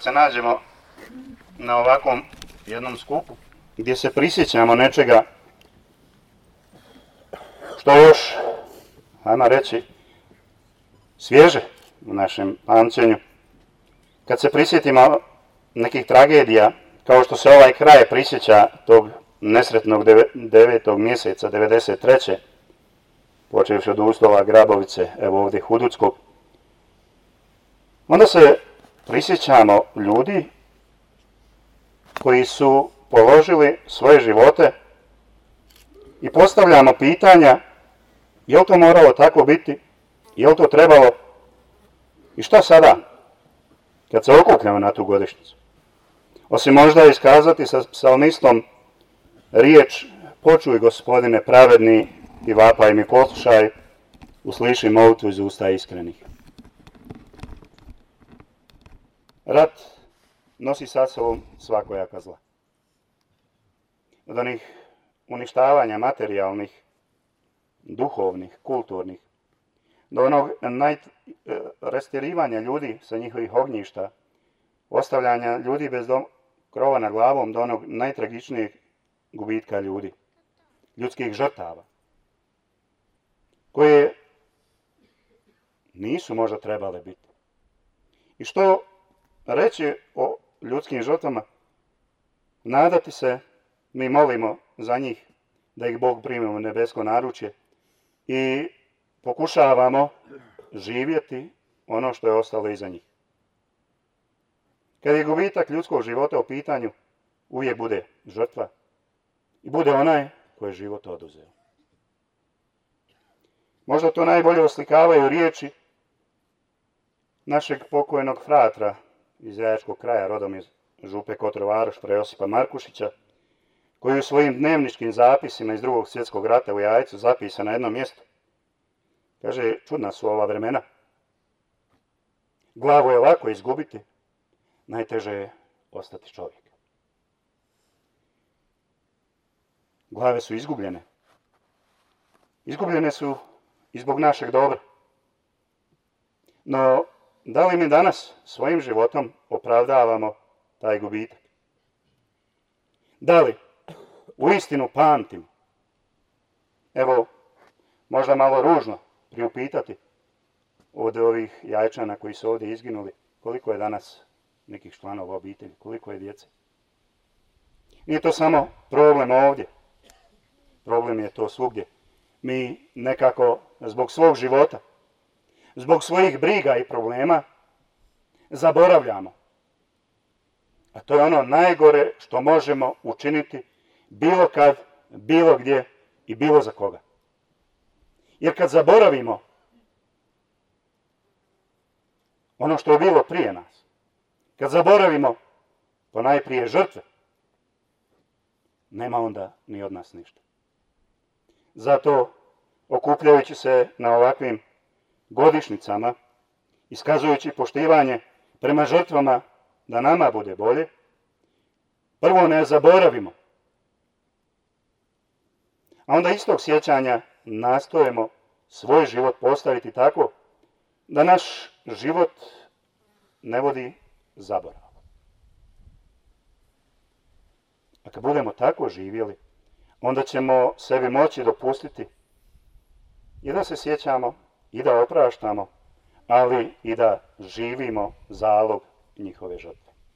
kad se nađemo na ovakvom jednom skupu gdje se prisjećamo nečega što još, ajmo reći, svježe u našem pamćenju, kad se prisjetimo nekih tragedija, kao što se ovaj kraj prisjeća tog nesretnog 9. mjeseca 93. počevši od Ustola, Grabovice, evo ovdje Huduckog, onda se prisjećamo ljudi koji su položili svoje živote i postavljamo pitanja je li to moralo tako biti, je li to trebalo i šta sada kad se okupljamo na tu godišnjicu. Osim možda iskazati sa psalmistom riječ počuj Gospodine pravedni i vapaj mi poslušaj, usliši molitvu iz usta iskrenih. Rat nosi sa sobom svakojaka zla. Od onih uništavanja materijalnih, duhovnih, kulturnih, do onog rastjerivanja ljudi sa njihovih ognjišta, ostavljanja ljudi bez krova nad glavom, do onog najtragičnijeg gubitka ljudi, ljudskih žrtava, koje nisu možda trebale biti. I što reći o ljudskim žrtvama? Nadati se, mi molimo za njih da ih Bog primi u nebesko naručje i pokušavamo živjeti ono što je ostalo iza njih. Kad je gubitak ljudskog života u pitanju, uvijek bude žrtva i bude onaj koji je život oduzeo. Možda to najbolje oslikavaju riječi našeg pokojnog fratra iz Jajačkog kraja, rodom iz Župe Kotrovaroš, fra Josipa Markušića, koji u svojim dnevničkim zapisima iz Drugog svjetskog rata u Jajcu zapisa na jednom mjestu. Kaže, čudna su ova vremena. Glavu je lako izgubiti, najteže je ostati čovjek. Glave su izgubljene. Izgubljene su i zbog našeg dobra. No, da li mi danas svojim životom opravdavamo taj gubitak? Da li uistinu pamtimo? Evo, možda malo ružno priupitati od ovih Jajčana koji su ovdje izginuli, koliko je danas nekih članova obitelji, koliko je djece. Nije to samo problem ovdje, problem je to svugdje. Mi nekako zbog svog života, zbog svojih briga i problema zaboravljamo. A to je ono najgore što možemo učiniti bilo kad, bilo gdje i bilo za koga. Jer kad zaboravimo ono što je bilo prije nas, kad zaboravimo ponajprije žrtve, nema onda ni od nas ništa. Zato, okupljajući se na ovakvim godišnjicama, iskazujući poštivanje prema žrtvama da nama bude bolje, prvo ne zaboravimo, a onda istog sjećanja nastojimo svoj život postaviti tako da naš život ne vodi zaborav. A kad budemo tako živjeli, onda ćemo sebi moći dopustiti i da se sjećamo i da opraštamo, ali i da živimo zalog njihove žrtve.